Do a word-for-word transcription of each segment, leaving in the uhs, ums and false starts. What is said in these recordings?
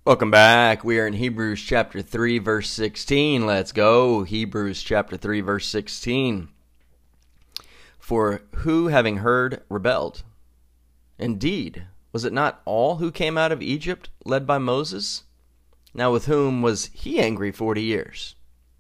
Welcome back. We are in Hebrews chapter three, verse sixteen. Let's go. Hebrews chapter three, verse sixteen. For who, having heard, rebelled? Indeed, was it not all who came out of Egypt led by Moses? Now with whom was he angry forty years?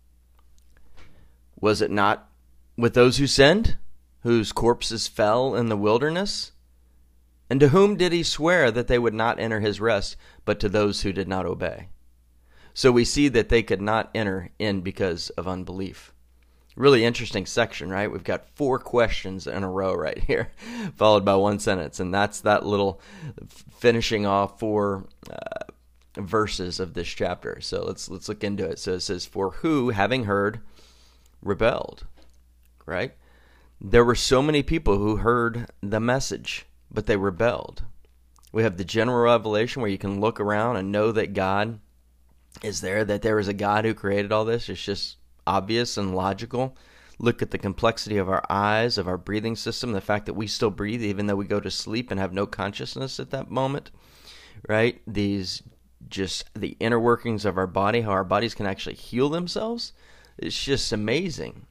Was it not with those who sinned, whose corpses fell in the wilderness? And to whom did he swear that they would not enter his rest, but to those who did not obey? So we see that they could not enter in because of unbelief. Really interesting section, right? We've got four questions in a row right here, followed by one sentence. And that's that little finishing off four uh, verses of this chapter. So let's let's look into it. So it says, for who, having heard, rebelled, right? There were so many people who heard the message, but they rebelled. We have the general revelation where you can look around and know that God is there, that there is a God who created all this. It's just obvious and logical. Look at the complexity of our eyes, of our breathing system, the fact that we still breathe even though we go to sleep and have no consciousness at that moment, right? These just the inner workings of our body, how our bodies can actually heal themselves. It's just amazing.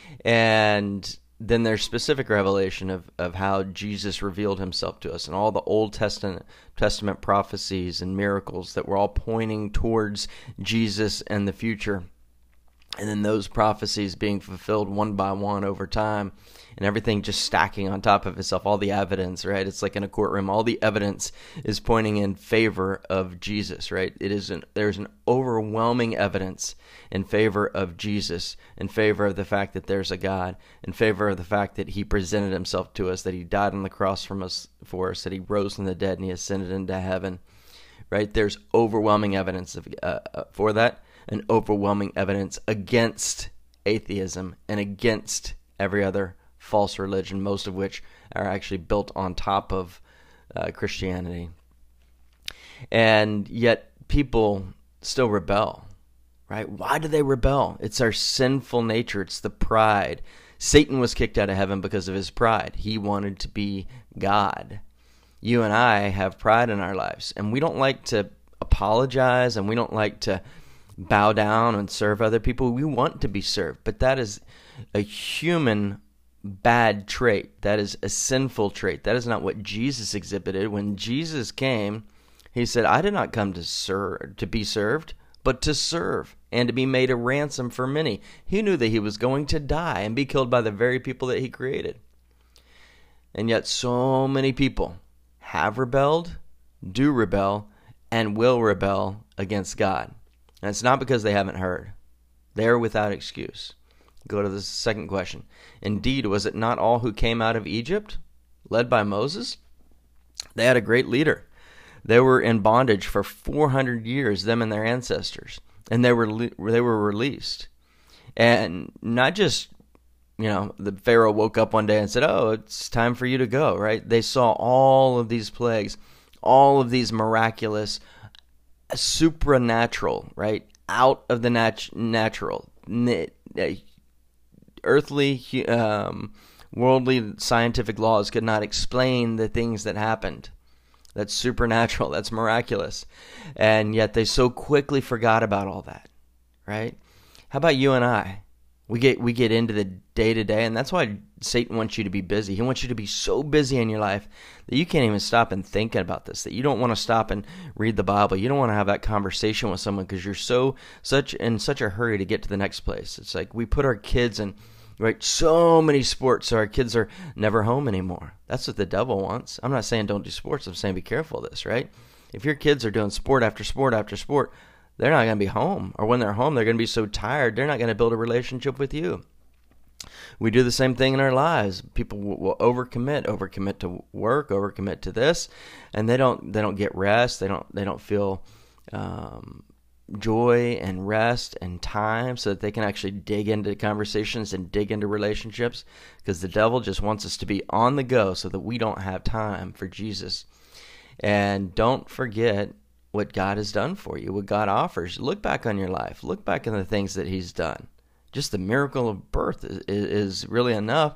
And then there's specific revelation of, of how Jesus revealed himself to us and all the Old Testament Testament prophecies and miracles that were all pointing towards Jesus and the future. And then those prophecies being fulfilled one by one over time, and everything just stacking on top of itself, all the evidence, right? It's like in a courtroom, all the evidence is pointing in favor of Jesus, right? It is an, there's an overwhelming evidence in favor of Jesus, in favor of the fact that there's a God, in favor of the fact that he presented himself to us, that he died on the cross from us, for us, that he rose from the dead and he ascended into heaven, right? There's overwhelming evidence of, uh, for that, and overwhelming evidence against atheism and against every other false religion, most of which are actually built on top of uh, Christianity. And yet people still rebel, right? Why do they rebel? It's our sinful nature. It's the pride. Satan was kicked out of heaven because of his pride. He wanted to be God. You and I have pride in our lives, and we don't like to apologize, and we don't like to bow down and serve other people. We want to be served, but that is a human bad trait. That is a sinful trait. That is not what Jesus exhibited. When Jesus came, he said, I did not come to serve, to be served, but to serve and to be made a ransom for many. He knew that he was going to die and be killed by the very people that he created. And yet so many people have rebelled, do rebel, and will rebel against God. And it's not because they haven't heard. They are without excuse. Go to the second question. Indeed, was it not all who came out of Egypt, led by Moses? They had a great leader. They were in bondage for four hundred years, them and their ancestors, and they were they were released. And not just, you know, the Pharaoh woke up one day and said, "Oh, it's time for you to go." Right? They saw all of these plagues, all of these miraculous, supernatural, right, out of the nat- natural, earthly, um, worldly, scientific laws could not explain the things that happened. That's supernatural. That's miraculous. And yet they so quickly forgot about all that, right? How about you and I? We get we get into the day-to-day, and that's why Satan wants you to be busy. He wants you to be so busy in your life that you can't even stop and think about this, that you don't want to stop and read the Bible. You don't want to have that conversation with someone because you're so such in such a hurry to get to the next place. It's like we put our kids in right so many sports so our kids are never home anymore. That's what the devil wants. I'm not saying don't do sports. I'm saying be careful of this, right? If your kids are doing sport after sport after sport, they're not going to be home. Or when they're home, they're going to be so tired, they're not going to build a relationship with you. We do the same thing in our lives. People will, will overcommit, overcommit to work, overcommit to this, and they don't they don't get rest. They don't they don't feel um, joy and rest and time so that they can actually dig into conversations and dig into relationships, because the devil just wants us to be on the go so that we don't have time for Jesus. And don't forget what God has done for you, what God offers. Look back on your life. Look back on the things that he's done. Just the miracle of birth is, is really enough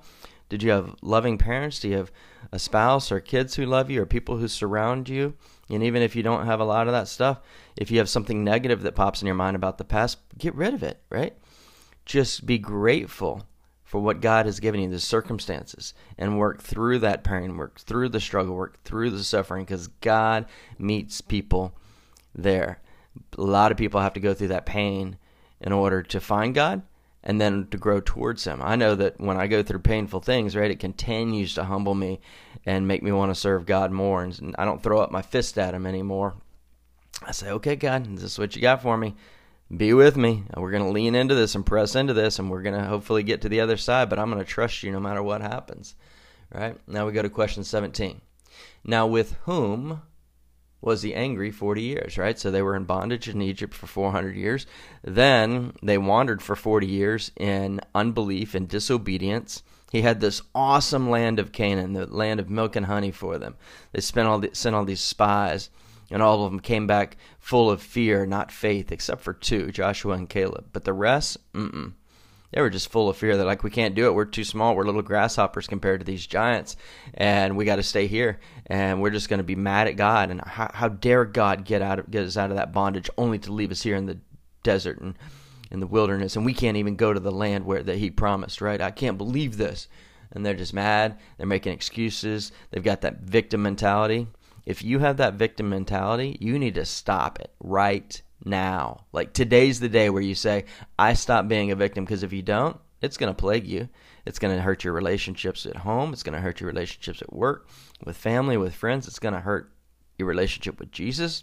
Did you have loving parents? Do you have a spouse or kids who love you, or people who surround you? And even if you don't have a lot of that stuff, if you have something negative that pops in your mind about the past, get rid of it, right? Just be grateful for what God has given you, the circumstances, and work through that pain, work through the struggle, work through the suffering, because God meets people there. A lot of people have to go through that pain in order to find God and then to grow towards Him. I know that when I go through painful things, right, it continues to humble me and make me want to serve God more. And I don't throw up my fist at Him anymore. I say, okay, God, this is what you got for me. Be with me. We're going to lean into this and press into this, and we're going to hopefully get to the other side, but I'm going to trust you no matter what happens. Right? Now we go to question seventeen. Now with whom was he angry forty years, right? So they were in bondage in Egypt for four hundred years. Then they wandered for forty years in unbelief and disobedience. He had this awesome land of Canaan, the land of milk and honey for them. They spent all the, sent all these spies, and all of them came back full of fear, not faith, except for two, Joshua and Caleb. But the rest, mm-mm. They were just full of fear. They're like, we can't do it. We're too small. We're little grasshoppers compared to these giants, and we got to stay here. And we're just going to be mad at God. And how, how dare God get out of, get us out of that bondage, only to leave us here in the desert and in the wilderness, and we can't even go to the land where that He promised. Right? I can't believe this. And they're just mad. They're making excuses. They've got that victim mentality. If you have that victim mentality, you need to stop it right now. Like today's the day where you say, I stop being a victim, because if you don't, it's going to plague you. It's going to hurt your relationships at home. It's going to hurt your relationships at work, with family, with friends. It's going to hurt your relationship with Jesus.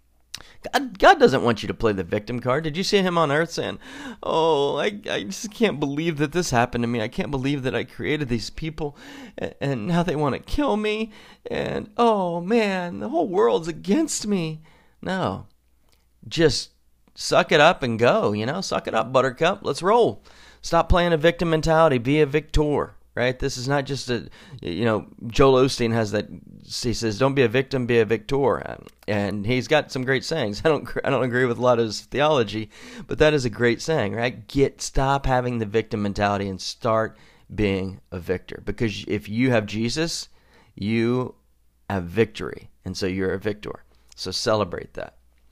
God, God doesn't want you to play the victim card. Did you see Him on earth saying, oh, I, I just can't believe that this happened to me. I can't believe that I created these people, and, and now they want to kill me. And, oh, man, the whole world's against me. No. Just suck it up and go, you know. Suck it up, buttercup. Let's roll. Stop playing a victim mentality. Be a victor. Right? This is not just a, you know, Joel Osteen has that, he says, don't be a victim, be a victor. And he's got some great sayings. I don't I don't agree with a lot of his theology, but that is a great saying, right? Get, stop having the victim mentality and start being a victor. Because if you have Jesus, you have victory. And so you're a victor. So celebrate that.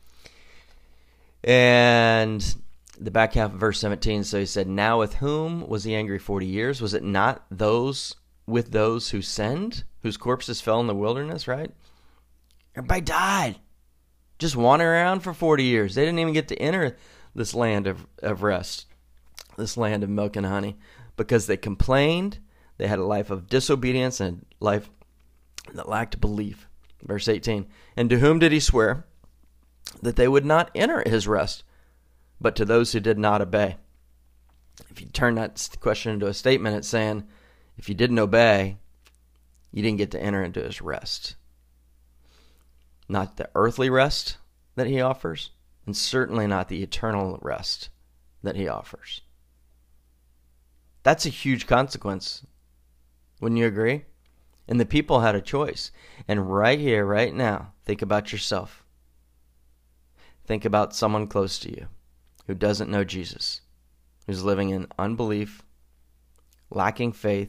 And the back half of verse seventeen, so he said, now with whom was he angry forty years? Was it not those with those who sinned, whose corpses fell in the wilderness, right? Everybody died. Just wandering around for forty years. They didn't even get to enter this land of, of rest, this land of milk and honey, because they complained. They had a life of disobedience and a life that lacked belief. Verse eighteen, and to whom did he swear that they would not enter his rest, but to those who did not obey? If you turn that question into a statement, it's saying, if you didn't obey, you didn't get to enter into his rest. Not the earthly rest that he offers, and certainly not the eternal rest that he offers. That's a huge consequence. Wouldn't you agree? And the people had a choice. And right here, right now, think about yourself. Think about someone close to you who doesn't know Jesus, who's living in unbelief, lacking faith.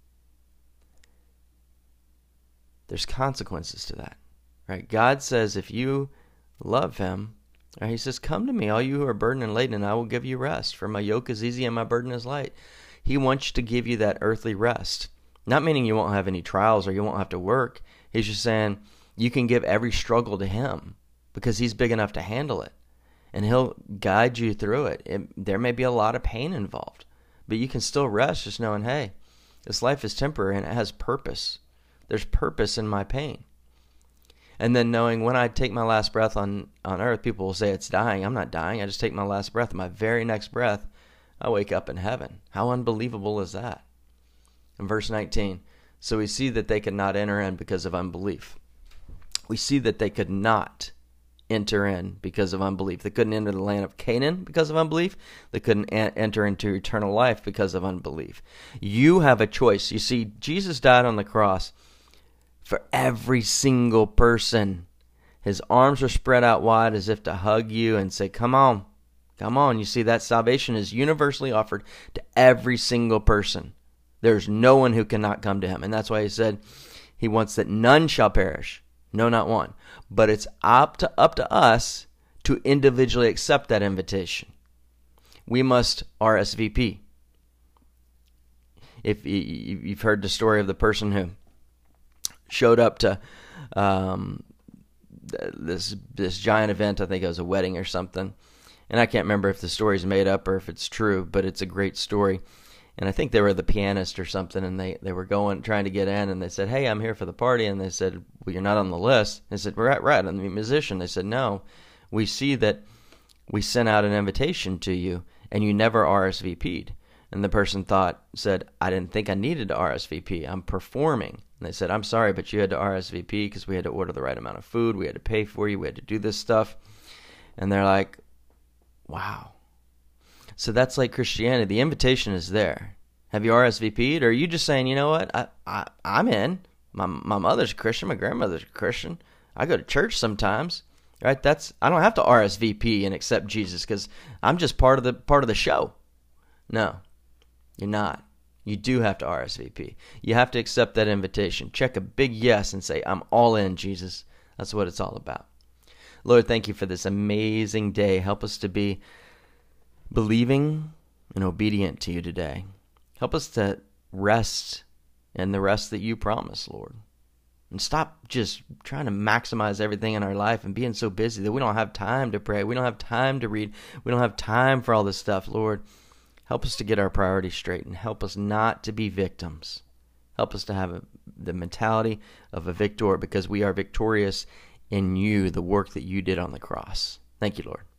There's consequences to that, right? God says if you love Him, right, He says, come to me, all you who are burdened and laden, and I will give you rest. For my yoke is easy and my burden is light. He wants to give you that earthly rest. Not meaning you won't have any trials or you won't have to work. He's just saying you can give every struggle to Him because He's big enough to handle it. And He'll guide you through it. it. There may be a lot of pain involved, but you can still rest just knowing, hey, this life is temporary and it has purpose. There's purpose in my pain. And then knowing when I take my last breath on, on earth, people will say it's dying. I'm not dying. I just take my last breath. My very next breath, I wake up in heaven. How unbelievable is that? In verse nineteen, so we see that they could not enter in because of unbelief. We see that they could not enter in because of unbelief. They couldn't enter the land of Canaan because of unbelief. They couldn't a- enter into eternal life because of unbelief. You have a choice. You see, Jesus died on the cross for every single person. His arms are spread out wide as if to hug you and say, come on, come on. You see, that salvation is universally offered to every single person There's no one who cannot come to him. And that's why he said he wants that none shall perish. No, not one. But it's up to, up to us to individually accept that invitation. We must R S V P. If you've heard the story of the person who showed up to um, this this giant event, I think it was a wedding or something, and I can't remember if the story's made up or if it's true, but it's a great story. And I think they were the pianist or something, and they, they were going trying to get in, and they said, "Hey, I'm here for the party," and they said, "Well, you're not on the list." They said, "Right, right, I'm the musician." They said, "No, we see that we sent out an invitation to you, and you never R S V P'd." And the person thought, said, "I didn't think I needed to R S V P. I'm performing." And they said, "I'm sorry, but you had to R S V P because we had to order the right amount of food. We had to pay for you. We had to do this stuff." And they're like, wow. So that's like Christianity. The invitation is there. Have you R S V P'd? Or are you just saying, you know what, I, I, I'm in. My, my mother's a Christian. My grandmother's a Christian. I go to church sometimes. Right? That's I don't have to R S V P and accept Jesus because I'm just part of the part of the show. No, you're not. You do have to R S V P. You have to accept that invitation. Check a big yes and say, "I'm all in, Jesus." That's what it's all about. Lord, thank you for this amazing day. Help us to be believing and obedient to you today. Help us to rest in the rest that you promise, Lord. And stop just trying to maximize everything in our life and being so busy that we don't have time to pray. We don't have time to read. We don't have time for all this stuff. Lord, help us to get our priorities straight and help us not to be victims. Help us to have a, the mentality of a victor because we are victorious in you, the work that you did on the cross. Thank you, Lord.